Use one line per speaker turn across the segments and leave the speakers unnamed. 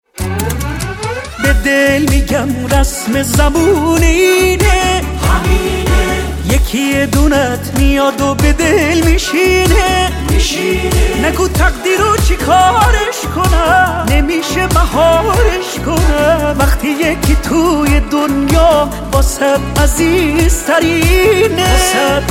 به دل میگم رسم زبون اینه، یکی دونت میاد و به دل میشینه. نگو تقدیرو چی کارش کنم، نمیشه مهارش کنم وقتی یکی توی دنیا واسه عزیزترینه.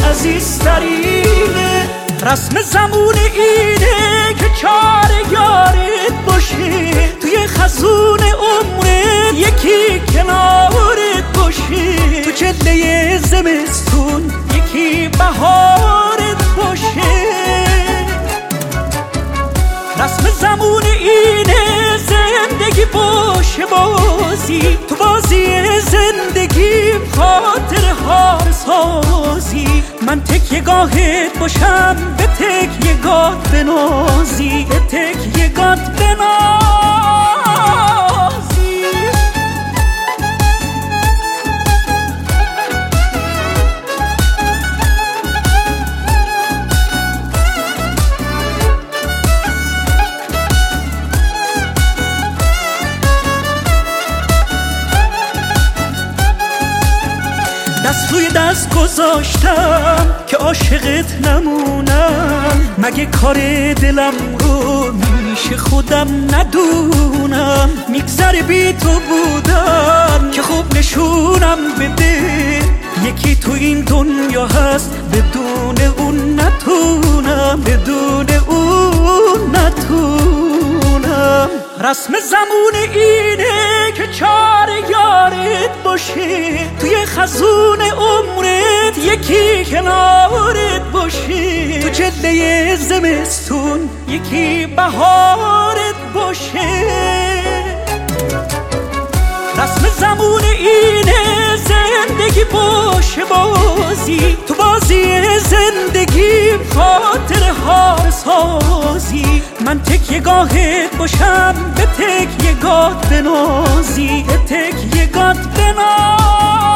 رسم زمون اینه که چار یارت باشه، توی خزون عمرت یکی کنارت باشه، تو چله زمستون یکی بهارت باشه. رسم زمون اینه زندگی باشه بازی، تو بازی زندگی خاطر ها سازی. من تکیه گاهت باشم، به تکیه گات بنازی، به تکیه گات بنازی. دست روی دست گذاشتم که عاشقت نمونم، مگه کار دلم رو میشه خودم ندونم. میگذره بی تو بودم که خوب نشونم بده، یکی تو این دنیا هست بدون اون نتونم، بدون اون نتونم. رسم زمون اینه که چار یارت باشه، توی خزون عمرت یکی کنارت باشه، تو چله زمستون یکی بهارت باشه. رسم زمون اینه زندگی باشه بازی، تو بازی زندگی خاطر ها سازی. من تکیه گاهت باشم، به تکیه گات بنازی، به تکیه گات بنازی.